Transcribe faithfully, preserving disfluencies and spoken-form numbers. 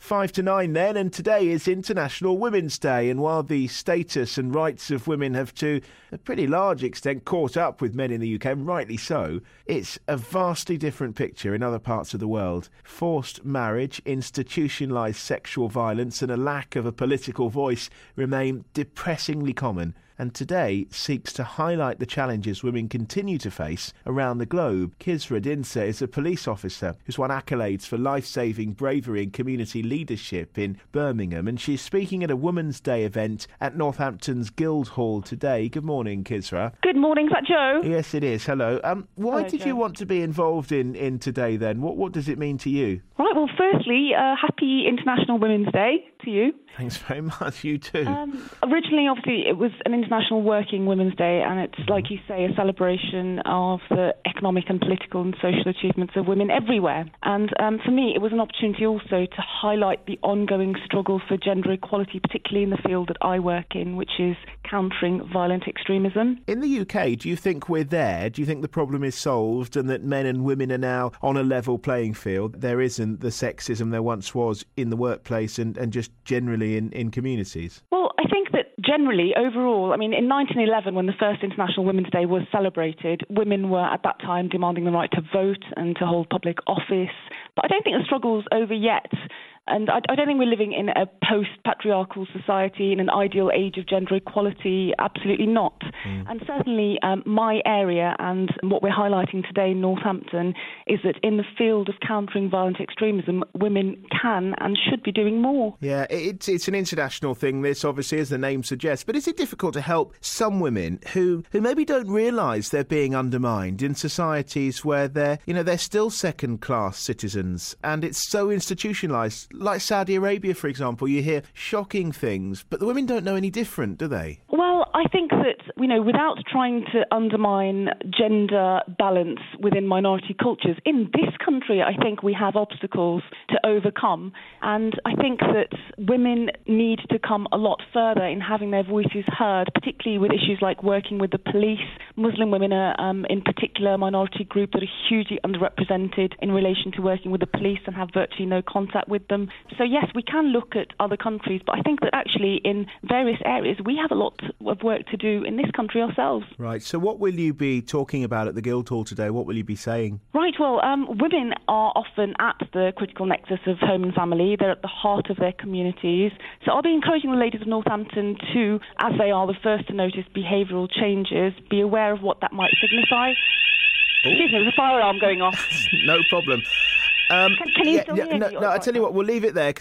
Five to nine then, and today is International Women's Day, and while the status and rights of women have to a pretty large extent caught up with men in the U K, and rightly so, it's a vastly different picture in other parts of the world. Forced marriage, institutionalised sexual violence and a lack of a political voice remain depressingly common, and today seeks to highlight the challenges women continue to face around the globe. Kisra Dinsa is a police officer who's won accolades for life-saving bravery and community leadership in Birmingham, and she's speaking at a Women's Day event at Northampton's Guildhall today. Good morning, Kisra. Good morning. Is that Joe? Yes, it is. Hello. Um, why Hello, did Joe. you want to be involved in, in today then? What, what does it mean to you? Right, well, firstly, uh, happy International Women's Day to you. Thanks very much. You too. Um, originally, obviously, it was an International Working Women's Day, and it's, like you say, a celebration of the economic and political and social achievements of women everywhere. And um, for me, it was an opportunity also to highlight the ongoing struggle for gender equality, particularly in the field that I work in, which is countering violent extremism. In the U K, do you think we're there? Do you think the problem is solved and that men and women are now on a level playing field? There isn't the sexism there once was in the workplace and, and just generally in, in communities? Well, I think that generally, overall, I mean, in nineteen eleven, when the first International Women's Day was celebrated, women were at that time demanding the right to vote and to hold public office. But I don't think the struggle's over yet. And I, I don't think we're living in a post-patriarchal society, in an ideal age of gender equality. Absolutely not. Mm. And certainly um, my area and what we're highlighting today in Northampton is that in the field of countering violent extremism, women can and should be doing more. Yeah, it's, it's an international thing, this, obviously, as the name suggests. But is it difficult to help some women who, who maybe don't realise they're being undermined in societies where they're, you know, they're still second-class citizens and it's so institutionalised? Like Saudi Arabia, for example, you hear shocking things, but the women don't know any different, do they? Well, I think that, you know, without trying to undermine gender balance within minority cultures, in this country, I think we have obstacles to overcome. And I think that women need to come a lot further in having their voices heard, particularly with issues like working with the police. Muslim women are, um, in particular, a minority group that are hugely underrepresented in relation to working with the police and have virtually no contact with them. So yes, we can look at other countries, but I think that actually in various areas we have a lot of work to do in this country ourselves. Right, so what will you be talking about at the Guildhall today? What will you be saying? Right, well, um, women are often at the critical nexus of home and family. They're at the heart of their communities. So I'll be encouraging the ladies of Northampton to, as they are the first to notice behavioural changes, be aware of what that might signify. Oh. Excuse me, there's a fire alarm going off. No problem. Um, can, can you yeah, still yeah, hear no, me? no, I tell you what, we'll leave it there because